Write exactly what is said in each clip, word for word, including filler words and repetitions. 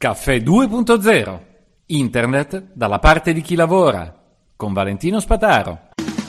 Caffè due punto zero. Internet dalla parte di chi lavora. Con Valentino Spataro.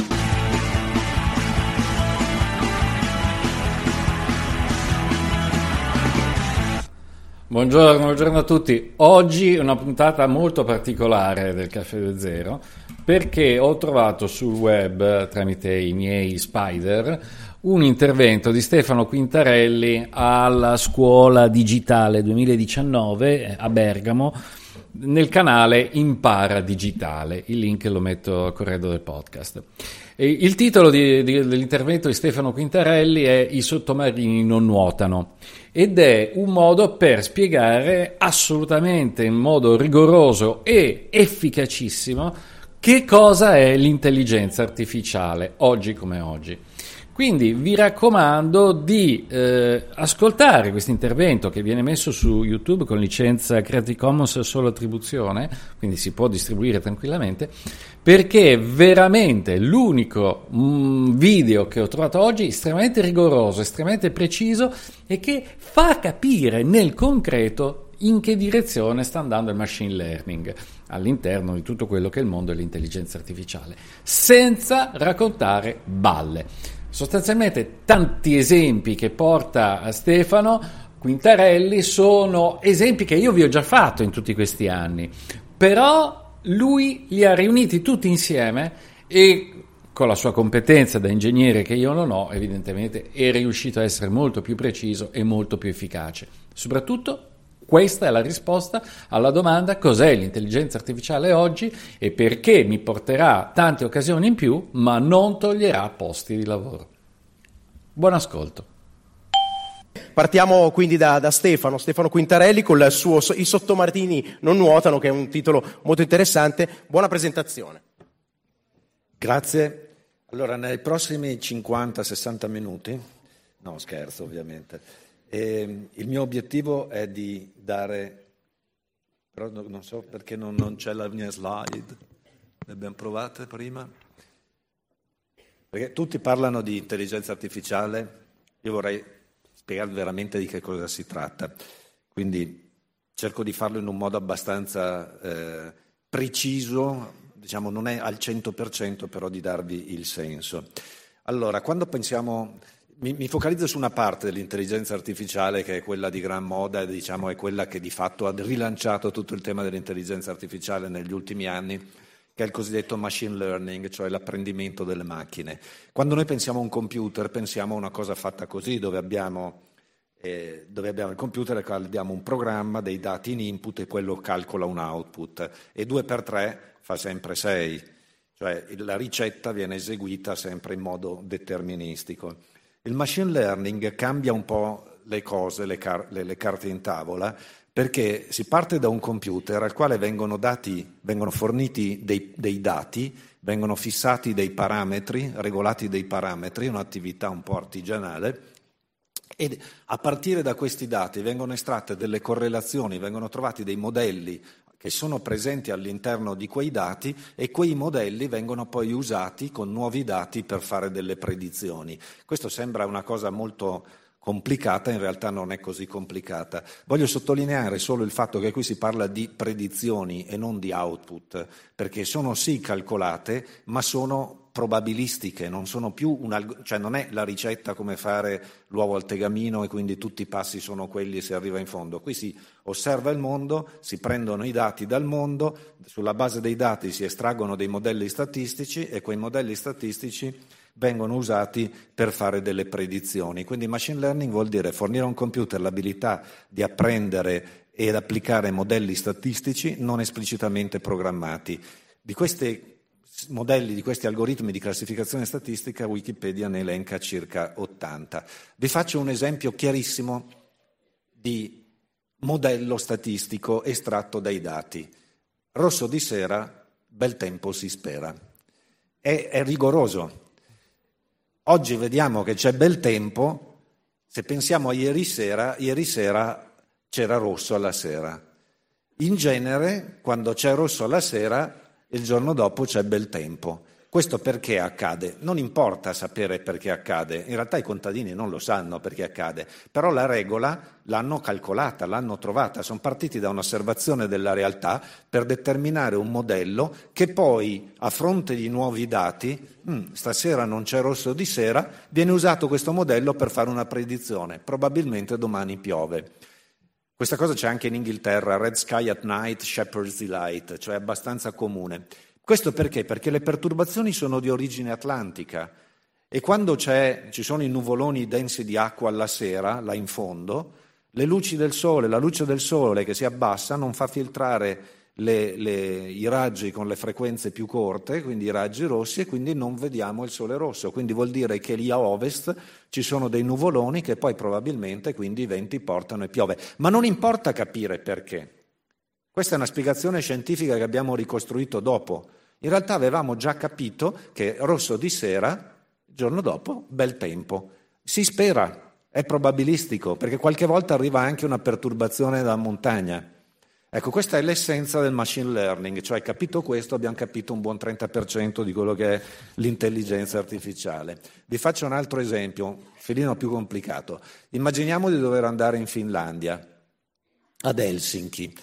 Buongiorno, buongiorno a tutti. Oggi una puntata molto particolare del Caffè due punto zero perché ho trovato sul web, tramite i miei spider, un intervento di Stefano Quintarelli alla Scuola Digitale duemiladiciannove a Bergamo nel canale Impara Digitale. Il link lo metto a corredo del podcast. E il titolo di, di, dell'intervento di Stefano Quintarelli è I sottomarini non nuotano ed è un modo per spiegare assolutamente in modo rigoroso e efficacissimo che cosa è l'intelligenza artificiale oggi come oggi. Quindi vi raccomando di eh, ascoltare questo intervento che viene messo su YouTube con licenza Creative Commons solo attribuzione, quindi si può distribuire tranquillamente, perché è veramente l'unico mm, video che ho trovato oggi estremamente rigoroso, estremamente preciso e che fa capire nel concreto in che direzione sta andando il machine learning all'interno di tutto quello che è il mondo dell'intelligenza artificiale, senza raccontare balle. Sostanzialmente tanti esempi che porta Stefano Quintarelli sono esempi che io vi ho già fatto in tutti questi anni, però lui li ha riuniti tutti insieme e con la sua competenza da ingegnere che io non ho, evidentemente è riuscito a essere molto più preciso e molto più efficace. Soprattutto questa è la risposta alla domanda: cos'è l'intelligenza artificiale oggi e perché mi porterà tante occasioni in più ma non toglierà posti di lavoro. Buon ascolto. Partiamo quindi da, da Stefano, Stefano Quintarelli con il suo I sottomarini non nuotano, che è un titolo molto interessante. Buona presentazione. Grazie. Allora, nei prossimi cinquanta sessanta minuti, no scherzo ovviamente, e il mio obiettivo è di dare, però non so perché non, non c'è la mia slide, le abbiamo provate prima, perché tutti parlano di intelligenza artificiale, io vorrei spiegarvi veramente di che cosa si tratta, quindi cerco di farlo in un modo abbastanza eh, preciso, diciamo non è al cento per cento, però di darvi il senso. Allora, quando pensiamo... Mi, mi focalizzo su una parte dell'intelligenza artificiale che è quella di gran moda, diciamo è quella che di fatto ha rilanciato tutto il tema dell'intelligenza artificiale negli ultimi anni, che è il cosiddetto machine learning, cioè l'apprendimento delle macchine. Quando noi pensiamo a un computer, pensiamo a una cosa fatta così, dove abbiamo, eh, dove abbiamo il computer e abbiamo un programma, dei dati in input e quello calcola un output, e due per tre fa sempre sei, cioè la ricetta viene eseguita sempre in modo deterministico. Il machine learning cambia un po' le cose, le, car- le, le carte in tavola, perché si parte da un computer al quale vengono, dati, vengono forniti dei, dei dati, vengono fissati dei parametri, regolati dei parametri, un'attività un po' artigianale, e a partire da questi dati vengono estratte delle correlazioni, vengono trovati dei modelli che sono presenti all'interno di quei dati e quei modelli vengono poi usati con nuovi dati per fare delle predizioni. Questo sembra una cosa molto complicata, in realtà non è così complicata. Voglio sottolineare solo il fatto che qui si parla di predizioni e non di output, perché sono sì calcolate, ma sono probabilistiche, non sono più un, cioè non è la ricetta come fare l'uovo al tegamino e quindi tutti i passi sono quelli e si arriva in fondo. Qui si osserva il mondo, si prendono i dati dal mondo, sulla base dei dati si estraggono dei modelli statistici e quei modelli statistici vengono usati per fare delle predizioni. Quindi machine learning vuol dire fornire a un computer l'abilità di apprendere ed applicare modelli statistici non esplicitamente programmati. Di questi modelli, di questi algoritmi di classificazione statistica, Wikipedia ne elenca circa ottanta. Vi faccio un esempio chiarissimo di modello statistico estratto dai dati. Rosso di sera, bel tempo si spera. È, è rigoroso. Oggi vediamo che c'è bel tempo, se pensiamo a ieri sera, ieri sera c'era rosso alla sera. In genere, quando c'è rosso alla sera, il giorno dopo c'è bel tempo. Questo perché accade? Non importa sapere perché accade, in realtà i contadini non lo sanno perché accade, però la regola l'hanno calcolata, l'hanno trovata, sono partiti da un'osservazione della realtà per determinare un modello che poi, a fronte di nuovi dati, hm, stasera non c'è rosso di sera, viene usato questo modello per fare una predizione, probabilmente domani piove. Questa cosa c'è anche in Inghilterra, red sky at night, shepherd's delight, cioè abbastanza comune. Questo perché? Perché le perturbazioni sono di origine atlantica e quando c'è, ci sono i nuvoloni densi di acqua alla sera, là in fondo, le luci del sole, la luce del sole che si abbassa non fa filtrare le, le, i raggi con le frequenze più corte, quindi i raggi rossi, e quindi non vediamo il sole rosso. Quindi vuol dire che lì a ovest ci sono dei nuvoloni che poi probabilmente quindi i venti portano e piove. Ma non importa capire perché. Questa è una spiegazione scientifica che abbiamo ricostruito dopo. In realtà avevamo già capito che rosso di sera, il giorno dopo, bel tempo. Si spera, è probabilistico, perché qualche volta arriva anche una perturbazione da montagna. Ecco, questa è l'essenza del machine learning, cioè capito questo abbiamo capito un buon trenta per cento di quello che è l'intelligenza artificiale. Vi faccio un altro esempio, un filino più complicato. Immaginiamo di dover andare in Finlandia, ad Helsinki,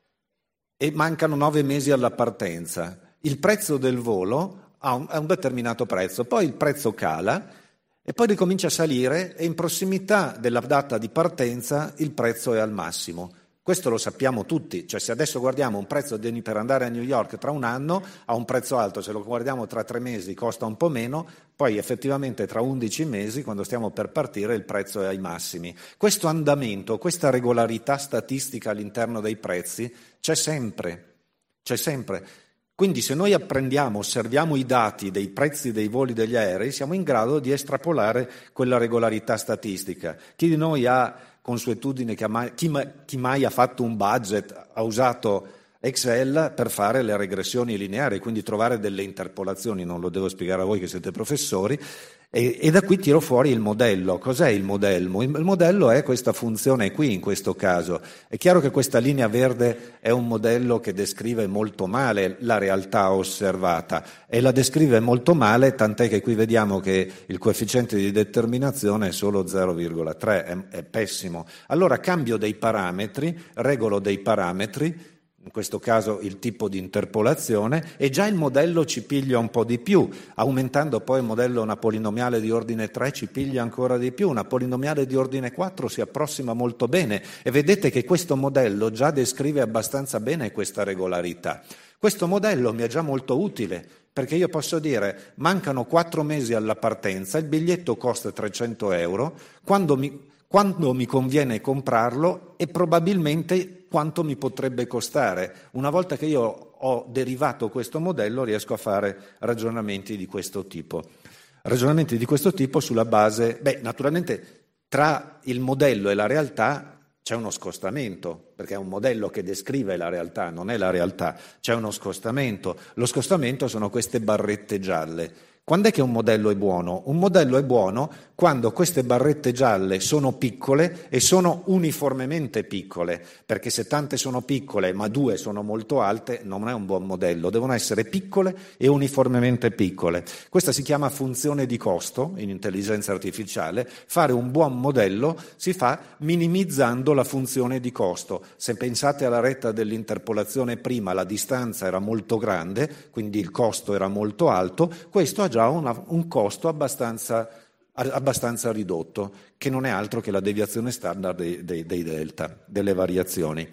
e mancano nove mesi alla partenza. Il prezzo del volo ha un, ha un determinato prezzo, poi il prezzo cala e poi ricomincia a salire e in prossimità della data di partenza il prezzo è al massimo. Questo lo sappiamo tutti, cioè se adesso guardiamo un prezzo di, per andare a New York tra un anno ha un prezzo alto, se lo guardiamo tra tre mesi costa un po' meno, poi effettivamente tra undici mesi, quando stiamo per partire, il prezzo è ai massimi. Questo andamento, questa regolarità statistica all'interno dei prezzi c'è sempre, c'è sempre. Quindi se noi apprendiamo, osserviamo i dati dei prezzi dei voli degli aerei, siamo in grado di estrapolare quella regolarità statistica. Chi di noi ha consuetudine, che ha mai, chi, chi mai ha fatto un budget, ha usato Excel per fare le regressioni lineari, quindi trovare delle interpolazioni, non lo devo spiegare a voi che siete professori, e, e da qui tiro fuori il modello. Cos'è il modello? Il modello è questa funzione qui in questo caso. È chiaro che questa linea verde è un modello che descrive molto male la realtà osservata e la descrive molto male, tant'è che qui vediamo che il coefficiente di determinazione è solo zero virgola tre, è, è pessimo. Allora cambio dei parametri, regolo dei parametri, in questo caso il tipo di interpolazione, e già il modello ci piglia un po' di più. Aumentando poi il modello una polinomiale di ordine tre ci piglia ancora di più, una polinomiale di ordine quattro si approssima molto bene e vedete che questo modello già descrive abbastanza bene questa regolarità. Questo modello mi è già molto utile perché io posso dire mancano quattro mesi alla partenza, il biglietto costa trecento euro, quando mi, quando mi conviene comprarlo e probabilmente quanto mi potrebbe costare. Una volta che io ho derivato questo modello riesco a fare ragionamenti di questo tipo. Ragionamenti di questo tipo sulla base, beh, naturalmente tra il modello e la realtà c'è uno scostamento, perché è un modello che descrive la realtà, non è la realtà, c'è uno scostamento. Lo scostamento sono queste barrette gialle. Quando è che un modello è buono? Un modello è buono quando queste barrette gialle sono piccole e sono uniformemente piccole, perché se tante sono piccole ma due sono molto alte non è un buon modello, devono essere piccole e uniformemente piccole. Questa si chiama funzione di costo in intelligenza artificiale. Fare un buon modello si fa minimizzando la funzione di costo. Se pensate alla retta dell'interpolazione prima, la distanza era molto grande, quindi il costo era molto alto, questo ha già una, un costo abbastanza, abbastanza ridotto, che non è altro che la deviazione standard dei, dei, dei delta, delle variazioni.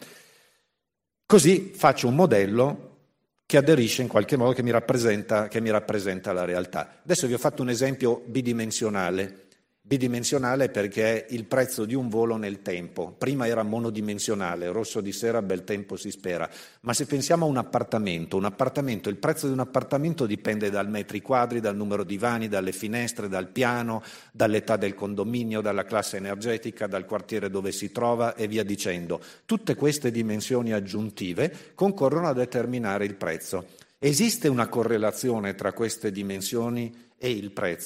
Così faccio un modello che aderisce in qualche modo, che mi rappresenta, che mi rappresenta la realtà. Adesso vi ho fatto un esempio bidimensionale. Bidimensionale perché è il prezzo di un volo nel tempo. Prima era monodimensionale, rosso di sera, bel tempo si spera. Ma se pensiamo a un appartamento, un appartamento, il prezzo di un appartamento dipende dal metri quadri, dal numero di divani, dalle finestre, dal piano, dall'età del condominio, dalla classe energetica, dal quartiere dove si trova e via dicendo. Tutte queste dimensioni aggiuntive concorrono a determinare il prezzo. Esiste una correlazione tra queste dimensioni e il prezzo?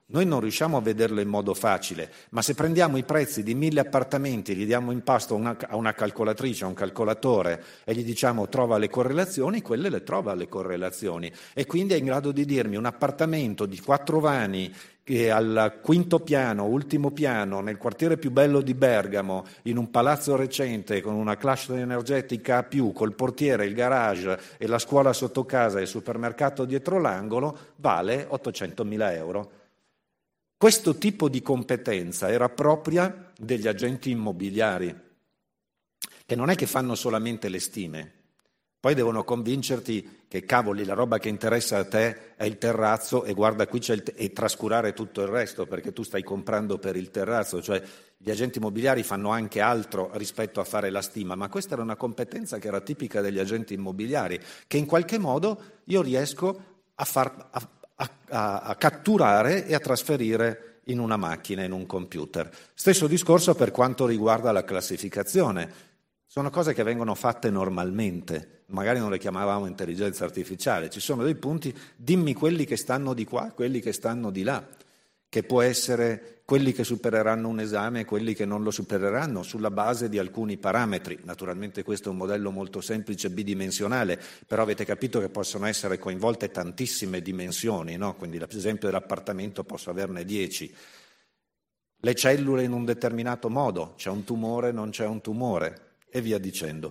Noi non riusciamo a vederlo in modo facile, ma se prendiamo i prezzi di mille appartamenti, gli diamo in pasto una, a una calcolatrice, a un calcolatore e gli diciamo trova le correlazioni, quelle le trova le correlazioni e quindi è in grado di dirmi un appartamento di quattro vani che al quinto piano, ultimo piano, nel quartiere più bello di Bergamo, in un palazzo recente con una classe energetica A più, col portiere, il garage e la scuola sotto casa e il supermercato dietro l'angolo, vale ottocentomila euro. Questo tipo di competenza era propria degli agenti immobiliari, che non è che fanno solamente le stime, poi devono convincerti che cavoli la roba che interessa a te è il terrazzo e guarda qui c'è il te- e trascurare tutto il resto perché tu stai comprando per il terrazzo, cioè gli agenti immobiliari fanno anche altro rispetto a fare la stima, ma questa era una competenza che era tipica degli agenti immobiliari, che in qualche modo io riesco a far... A, A, a, a catturare e a trasferire in una macchina, in un computer. Stesso discorso per quanto riguarda la classificazione. Sono cose che vengono fatte normalmente, magari non le chiamavamo intelligenza artificiale, ci sono dei punti, dimmi quelli che stanno di qua, quelli che stanno di là, che può essere quelli che supereranno un esame e quelli che non lo supereranno sulla base di alcuni parametri. Naturalmente questo è un modello molto semplice bidimensionale, però avete capito che possono essere coinvolte tantissime dimensioni, no? Quindi l'esempio dell'appartamento posso averne dieci. Le cellule in un determinato modo, c'è un tumore, non c'è un tumore e via dicendo.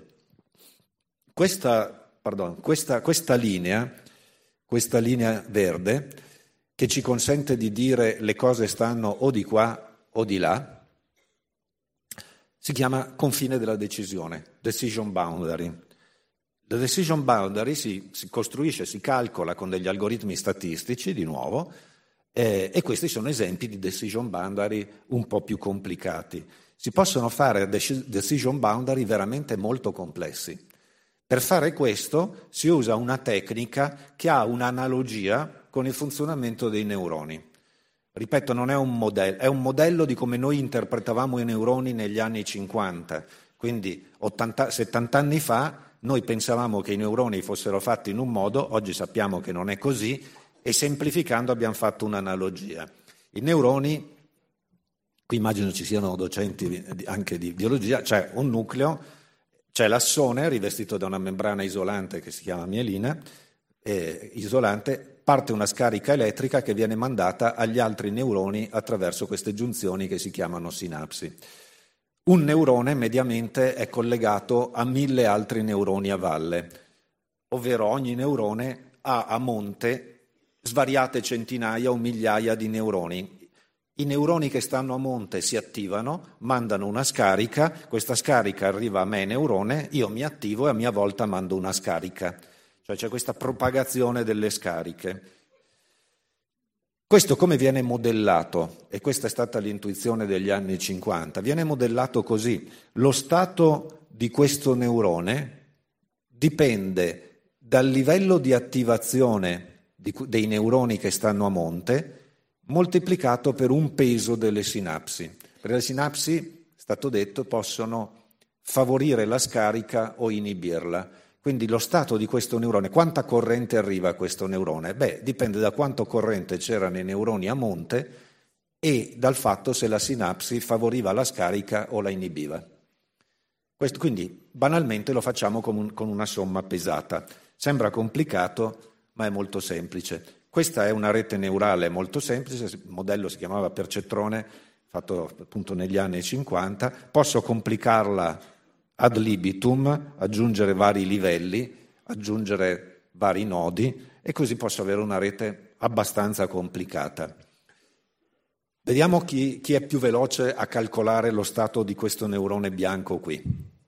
Questa, pardon, questa, questa linea, questa linea verde che ci consente di dire le cose stanno o di qua o di là, si chiama confine della decisione, decision boundary. La decision boundary si, si costruisce, si calcola con degli algoritmi statistici, di nuovo, eh, e questi sono esempi di decision boundary un po' più complicati. Si possono fare decision boundary veramente molto complessi. Per fare questo si usa una tecnica che ha un'analogia con il funzionamento dei neuroni. Ripeto, non è un modello, è un modello di come noi interpretavamo i neuroni negli anni cinquanta. Quindi ottanta, settanta anni fa noi pensavamo che i neuroni fossero fatti in un modo, oggi sappiamo che non è così e semplificando abbiamo fatto un'analogia. I neuroni, qui immagino ci siano docenti anche di biologia, c'è un nucleo, c'è l'assone rivestito da una membrana isolante che si chiama mielina, eh, isolante, parte una scarica elettrica che viene mandata agli altri neuroni attraverso queste giunzioni che si chiamano sinapsi. Un neurone mediamente è collegato a mille altri neuroni a valle, ovvero ogni neurone ha a monte svariate centinaia o migliaia di neuroni. I neuroni che stanno a monte si attivano, mandano una scarica, questa scarica arriva a me neurone, io mi attivo e a mia volta mando una scarica. Cioè c'è questa propagazione delle scariche. Questo come viene modellato? E questa è stata l'intuizione degli anni cinquanta. Viene modellato così. Lo stato di questo neurone dipende dal livello di attivazione di, dei neuroni che stanno a monte moltiplicato per un peso delle sinapsi. Perché le sinapsi, è stato detto, possono favorire la scarica o inibirla. Quindi lo stato di questo neurone, quanta corrente arriva a questo neurone? Beh, dipende da quanto corrente c'era nei neuroni a monte e dal fatto se la sinapsi favoriva la scarica o la inibiva. Questo, quindi banalmente lo facciamo con, un, con una somma pesata. Sembra complicato, ma è molto semplice. Questa è una rete neurale molto semplice, il modello si chiamava percettrone, fatto appunto negli anni cinquanta. Posso complicarla ad libitum, aggiungere vari livelli, aggiungere vari nodi e così posso avere una rete abbastanza complicata. Vediamo chi, chi è più veloce a calcolare lo stato di questo neurone bianco qui.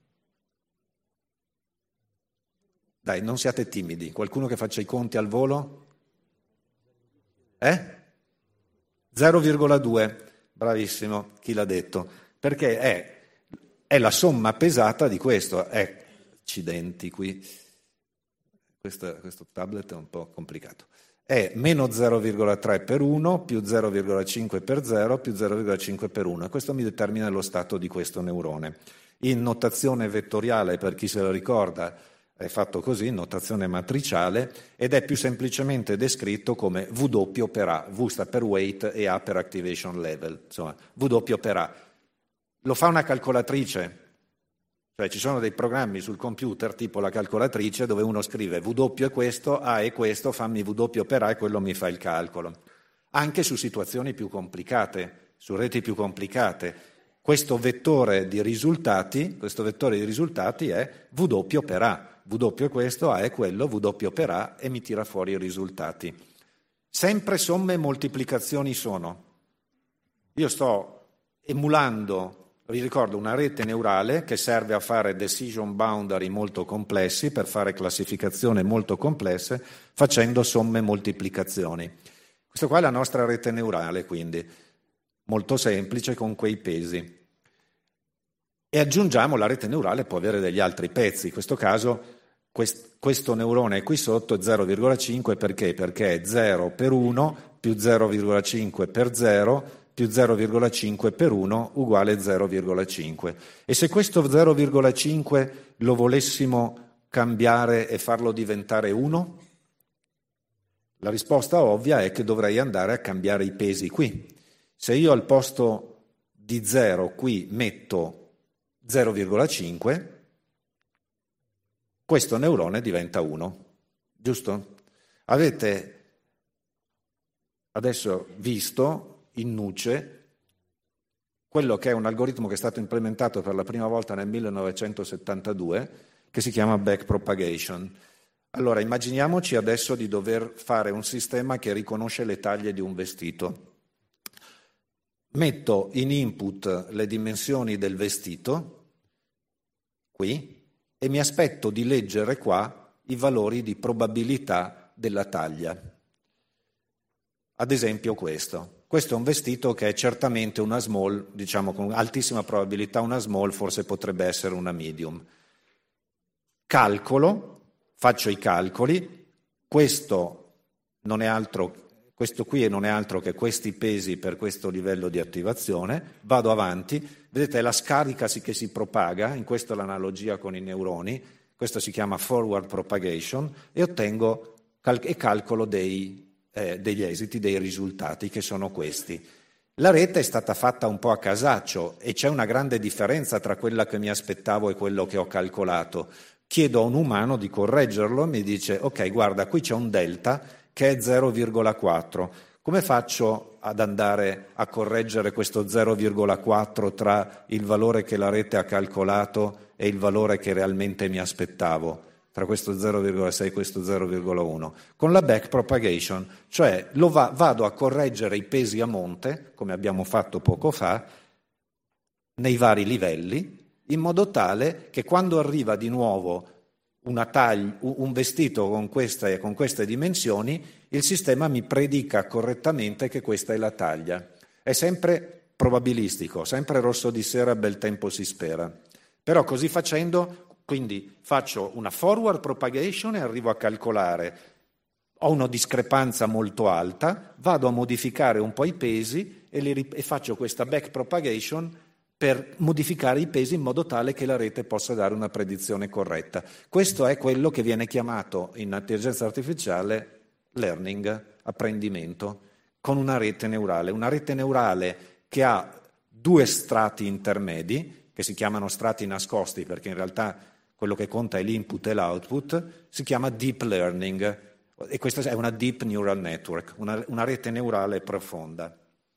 Dai, non siate timidi. Qualcuno che faccia i conti al volo? Eh? zero virgola due. Bravissimo, chi l'ha detto? Perché è... È la somma pesata di questo. Eh, accidenti qui. Questo, questo tablet è un po' complicato. È meno zero virgola tre per uno, più zero virgola cinque per zero, più zero virgola cinque per uno. Questo mi determina lo stato di questo neurone. In notazione vettoriale, per chi se lo ricorda, è fatto così, notazione matriciale, ed è più semplicemente descritto come W per A. V sta per weight e A per activation level, insomma, W per A. Lo fa una calcolatrice, cioè ci sono dei programmi sul computer, tipo la calcolatrice, dove uno scrive W è questo, A è questo, fammi W per A e quello mi fa il calcolo. Anche su situazioni più complicate, su reti più complicate. Questo vettore di risultati, questo vettore di risultati è W per A. W è questo, A è quello, W per A e mi tira fuori i risultati. Sempre somme e moltiplicazioni sono. Io sto emulando, vi ricordo, una rete neurale che serve a fare decision boundary molto complessi, per fare classificazioni molto complesse, facendo somme e moltiplicazioni. Questa qua è la nostra rete neurale, quindi, molto semplice con quei pesi. E aggiungiamo, la rete neurale può avere degli altri pezzi, in questo caso questo neurone qui sotto è zero virgola cinque, perché? Perché è zero per uno più zero virgola cinque per zero più zero virgola cinque per uno uguale zero virgola cinque. E se questo zero virgola cinque lo volessimo cambiare e farlo diventare uno? La risposta ovvia è che dovrei andare a cambiare i pesi qui. Se io al posto di zero qui metto zero virgola cinque, questo neurone diventa uno, giusto? Avete adesso visto in nuce quello che è un algoritmo che è stato implementato per la prima volta nel millenovecentosettantadue, che si chiama backpropagation. Allora, immaginiamoci adesso di dover fare un sistema che riconosce le taglie di un vestito. Metto in input le dimensioni del vestito, qui, e mi aspetto di leggere qua i valori di probabilità della taglia. Ad esempio questo. Questo è un vestito che è certamente una small, diciamo con altissima probabilità una small, forse potrebbe essere una medium. Calcolo, faccio i calcoli, questo non è altro, questo qui non è altro che questi pesi per questo livello di attivazione, vado avanti, vedete la scarica che si propaga, in questa è l'analogia con i neuroni, questo si chiama forward propagation, e ottengo cal- e calcolo dei, eh, degli esiti, dei risultati, che sono questi. La rete è stata fatta un po' a casaccio e c'è una grande differenza tra quella che mi aspettavo e quello che ho calcolato. Chiedo a un umano di correggerlo, mi dice ok, guarda, qui c'è un delta che è zero virgola quattro. Come faccio ad andare a correggere questo zero virgola quattro tra il valore che la rete ha calcolato e il valore che realmente mi aspettavo, tra questo zero virgola sei e questo zero virgola uno? Con la backpropagation, cioè lo va, vado a correggere i pesi a monte, come abbiamo fatto poco fa, nei vari livelli, in modo tale che quando arriva di nuovo una taglia, un vestito con queste, con queste dimensioni, il sistema mi predica correttamente che questa è la taglia. È sempre probabilistico, sempre rosso di sera, bel tempo si spera. Però così facendo, quindi faccio una forward propagation e arrivo a calcolare, ho una discrepanza molto alta, vado a modificare un po' i pesi e, li, e faccio questa back propagation per modificare i pesi in modo tale che la rete possa dare una predizione corretta. Questo è quello che viene chiamato in intelligenza artificiale learning, apprendimento, con una rete neurale. Una rete neurale che ha due strati intermedi, che si chiamano strati nascosti, perché in realtà quello che conta è l'input e l'output, si chiama deep learning, e questa è una deep neural network, una, una rete neurale profonda.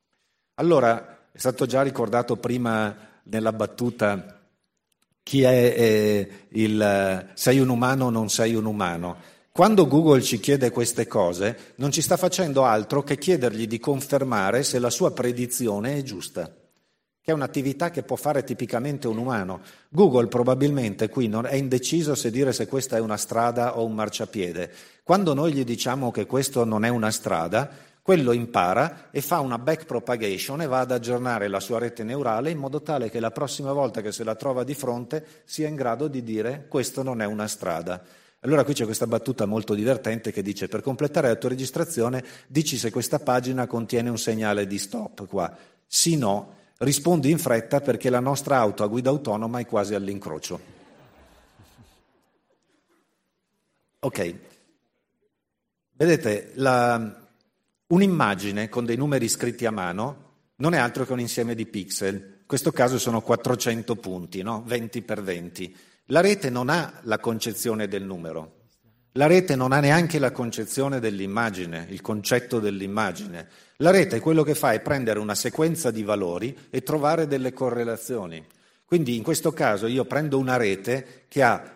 Allora, è stato già ricordato prima nella battuta chi è eh, il sei un umano o non sei un umano. Quando Google ci chiede queste cose non ci sta facendo altro che chiedergli di confermare se la sua predizione è giusta, che è un'attività che può fare tipicamente un umano. Google probabilmente qui non è indeciso se dire se questa è una strada o un marciapiede. Quando noi gli diciamo che questo non è una strada, quello impara e fa una backpropagation e va ad aggiornare la sua rete neurale in modo tale che la prossima volta che se la trova di fronte sia in grado di dire questo non è una strada. Allora qui c'è questa battuta molto divertente che dice: per completare la tua registrazione dici se questa pagina contiene un segnale di stop qua. Sì, no, rispondi in fretta perché la nostra auto a guida autonoma è quasi all'incrocio. Ok. Vedete, la, un'immagine con dei numeri scritti a mano non è altro che un insieme di pixel. In questo caso sono quattrocento punti, no? venti per venti. La rete non ha la concezione del numero. La rete non ha neanche la concezione dell'immagine, il concetto dell'immagine. La rete è quello che fa è prendere una sequenza di valori e trovare delle correlazioni. Quindi in questo caso io prendo una rete che ha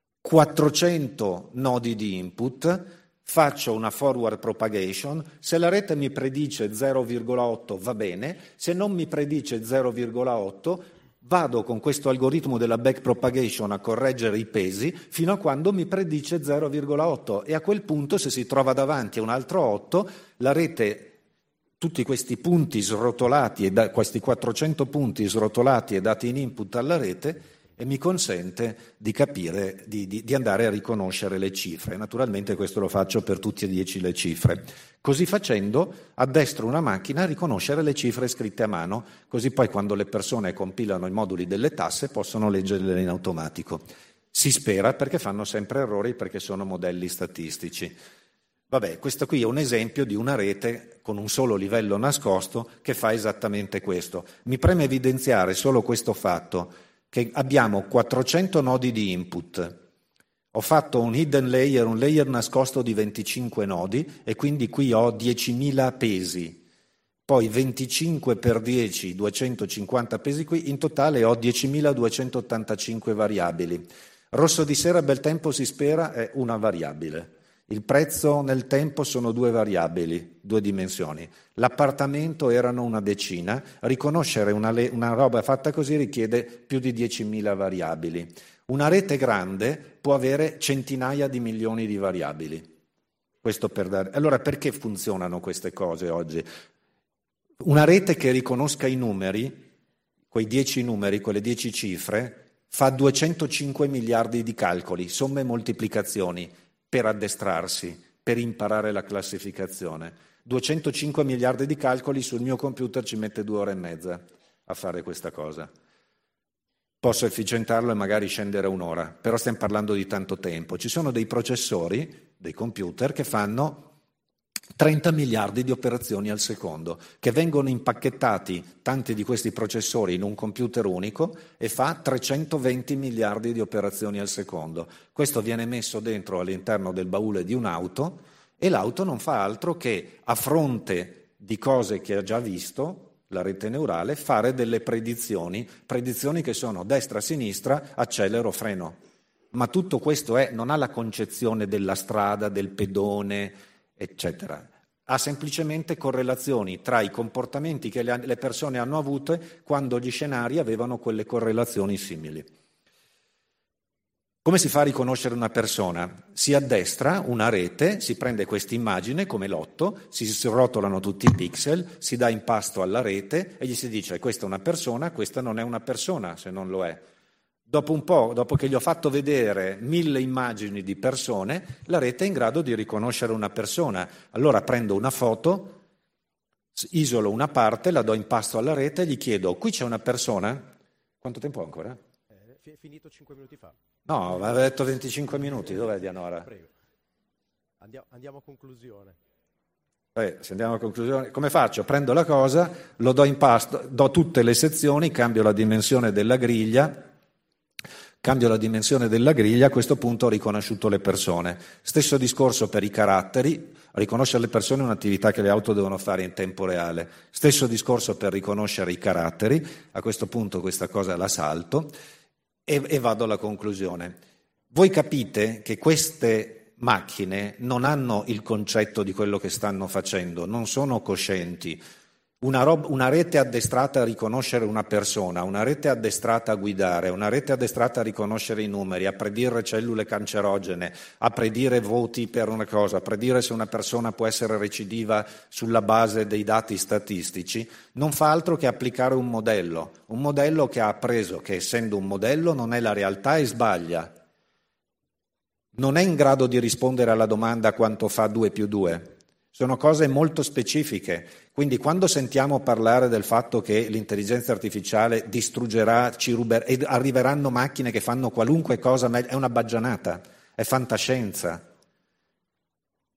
quattrocento nodi di input, faccio una forward propagation, se la rete mi predice zero virgola otto va bene, se non mi predice zero virgola otto vado con questo algoritmo della backpropagation a correggere i pesi fino a quando mi predice zero virgola otto e a quel punto se si trova davanti a un altro otto, la rete, tutti questi punti srotolati, e da, questi quattrocento punti srotolati e dati in input alla rete e mi consente di capire, di, di, di andare a riconoscere le cifre. Naturalmente questo lo faccio per tutti e dieci le cifre. Così facendo addestro una macchina a riconoscere le cifre scritte a mano, così poi quando le persone compilano i moduli delle tasse possono leggerle in automatico. Si spera, perché fanno sempre errori, perché sono modelli statistici. Vabbè, questo qui è un esempio di una rete con un solo livello nascosto che fa esattamente questo. Mi preme evidenziare solo questo fatto, che abbiamo quattrocento nodi di input. Ho fatto un hidden layer, un layer nascosto di venticinque nodi e quindi qui ho diecimila pesi. Poi venticinque per dieci, duecentocinquanta pesi qui, in totale ho diecimiladuecentottantacinque variabili. Rosso di sera, bel tempo, si spera, è una variabile. Il prezzo nel tempo sono due variabili, due dimensioni. L'appartamento erano una decina. Riconoscere una, le- una roba fatta così richiede più di diecimila variabili. Una rete grande può avere centinaia di milioni di variabili. Questo per dare... Allora perché funzionano queste cose oggi? Una rete che riconosca i numeri, quei dieci numeri, quelle dieci cifre, fa duecentocinque miliardi di calcoli, somme e moltiplicazioni, per addestrarsi, per imparare la classificazione. duecentocinque miliardi di calcoli, sul mio computer ci mette due ore e mezza a fare questa cosa. Posso efficientarlo e magari scendere un'ora, però stiamo parlando di tanto tempo. Ci sono dei processori, dei computer, che fanno trenta miliardi di operazioni al secondo, che vengono impacchettati, tanti di questi processori, in un computer unico e fa trecentoventi miliardi di operazioni al secondo. Questo viene messo dentro all'interno del baule di un'auto e l'auto non fa altro che, a fronte di cose che ha già visto, la rete neurale, fare delle predizioni, predizioni che sono destra-sinistra, accelero, freno. Ma tutto questo è, non ha la concezione della strada, del pedone, eccetera. Ha semplicemente correlazioni tra i comportamenti che le persone hanno avuto quando gli scenari avevano quelle correlazioni simili. Come si fa a riconoscere una persona? Si addestra una rete, si prende questa immagine come lotto, si rotolano tutti i pixel, si dà in pasto alla rete e gli si dice questa è una persona, questa non è una persona se non lo è. Dopo un po', dopo che gli ho fatto vedere mille immagini di persone, la rete è in grado di riconoscere una persona. Allora prendo una foto, isolo una parte, la do in pasto alla rete e gli chiedo, qui c'è una persona? Quanto tempo ho ancora? È finito cinque minuti fa. No, aveva detto venticinque minuti, dov'è Dianora? Prego. Andiamo, andiamo a conclusione. Eh, se andiamo a conclusione, come faccio? Prendo la cosa, lo do in pasto, do tutte le sezioni, cambio la dimensione della griglia, Cambio la dimensione della griglia, a questo punto ho riconosciuto le persone. Stesso discorso per i caratteri, riconoscere le persone è un'attività che le auto devono fare in tempo reale. Stesso discorso per riconoscere i caratteri, a questo punto questa cosa la salto e, e vado alla conclusione. Voi capite che queste macchine non hanno il concetto di quello che stanno facendo, non sono coscienti. Una, rob- una rete addestrata a riconoscere una persona, una rete addestrata a guidare, una rete addestrata a riconoscere i numeri, a predire cellule cancerogene, a predire voti per una cosa, a predire se una persona può essere recidiva sulla base dei dati statistici, non fa altro che applicare un modello, un modello che ha appreso che essendo un modello non è la realtà e sbaglia. Non è in grado di rispondere alla domanda quanto fa due più due. Sono cose molto specifiche, quindi quando sentiamo parlare del fatto che l'intelligenza artificiale distruggerà, ci ruber- e arriveranno macchine che fanno qualunque cosa meglio, è una baggianata, è fantascienza.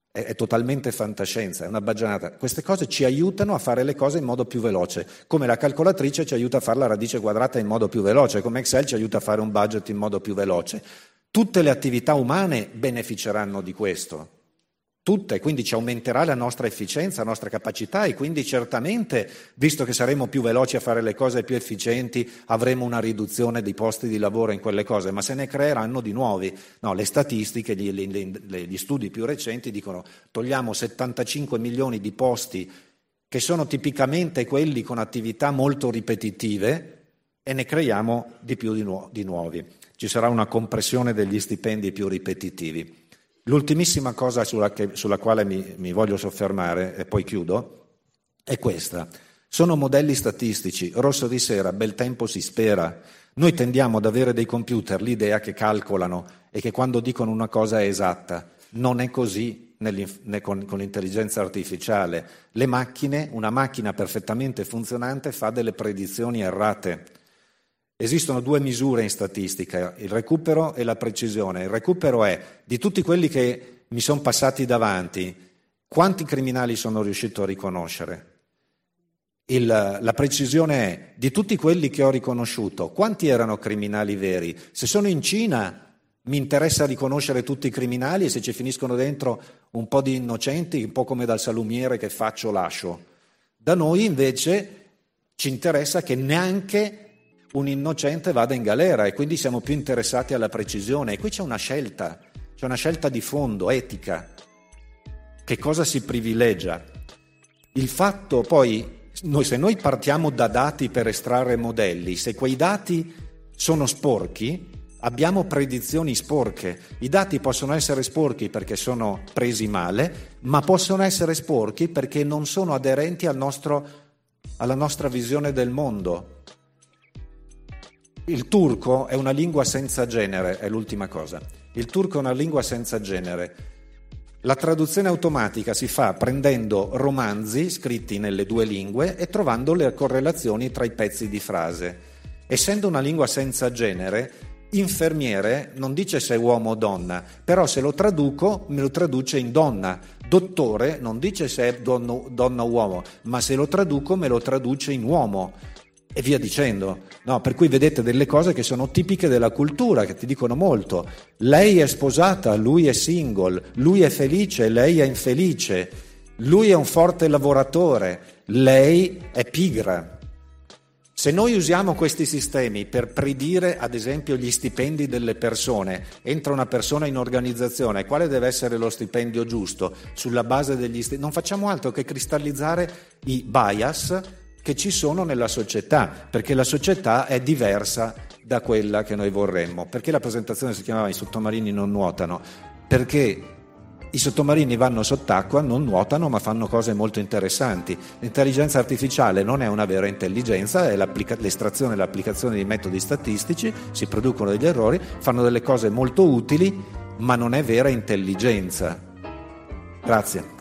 è, è totalmente fantascienza, è una baggianata. Queste cose ci aiutano a fare le cose in modo più veloce, come la calcolatrice ci aiuta a fare la radice quadrata in modo più veloce, come Excel ci aiuta a fare un budget in modo più veloce. Tutte le attività umane beneficeranno di questo. Tutte, quindi ci aumenterà la nostra efficienza, la nostra capacità e quindi certamente, visto che saremo più veloci a fare le cose più efficienti, avremo una riduzione dei posti di lavoro in quelle cose, ma se ne creeranno di nuovi. No, le statistiche, gli, gli, gli studi più recenti dicono togliamo settantacinque milioni di posti che sono tipicamente quelli con attività molto ripetitive e ne creiamo di più di, nu- di nuovi. Ci sarà una compressione degli stipendi più ripetitivi. L'ultimissima cosa sulla, che, sulla quale mi, mi voglio soffermare, e poi chiudo, è questa. Sono modelli statistici, rosso di sera, bel tempo si spera. Noi tendiamo ad avere dei computer l'idea che calcolano e che quando dicono una cosa è esatta. Non è così né con, con l'intelligenza artificiale. Le macchine, una macchina perfettamente funzionante fa delle predizioni errate. Esistono due misure in statistica, il recupero e la precisione. Il recupero è, di tutti quelli che mi sono passati davanti, quanti criminali sono riuscito a riconoscere? Il, la precisione è, di tutti quelli che ho riconosciuto, quanti erano criminali veri? Se sono in Cina mi interessa riconoscere tutti i criminali e se ci finiscono dentro un po' di innocenti, un po' come dal salumiere che faccio lascio. Da noi invece ci interessa che neanche un innocente vada in galera e quindi siamo più interessati alla precisione. E qui c'è una scelta, c'è una scelta di fondo, etica. Che cosa si privilegia? Il fatto poi, noi, se noi partiamo da dati per estrarre modelli, se quei dati sono sporchi, abbiamo predizioni sporche. I dati possono essere sporchi perché sono presi male, ma possono essere sporchi perché non sono aderenti al nostro, alla nostra visione del mondo. Il turco è una lingua senza genere, è l'ultima cosa. Il turco è una lingua senza genere. La traduzione automatica si fa prendendo romanzi scritti nelle due lingue e trovando le correlazioni tra i pezzi di frase. Essendo una lingua senza genere, infermiere non dice se è uomo o donna, però se lo traduco me lo traduce in donna. Dottore non dice se è donna, donna o uomo, ma se lo traduco me lo traduce in uomo. E via dicendo, no, per cui vedete delle cose che sono tipiche della cultura, che ti dicono molto. Lei è sposata, lui è single, lui è felice, lei è infelice, lui è un forte lavoratore, lei è pigra. Se noi usiamo questi sistemi per predire, ad esempio, gli stipendi delle persone, entra una persona in organizzazione, quale deve essere lo stipendio giusto? Sulla base degli stipendi, non facciamo altro che cristallizzare i bias che ci sono nella società, perché la società è diversa da quella che noi vorremmo. Perché la presentazione si chiamava I sottomarini non nuotano? Perché i sottomarini vanno sott'acqua, non nuotano, ma fanno cose molto interessanti. L'intelligenza artificiale non è una vera intelligenza, è l'estrazione e l'applicazione di metodi statistici, si producono degli errori, fanno delle cose molto utili, ma non è vera intelligenza. Grazie.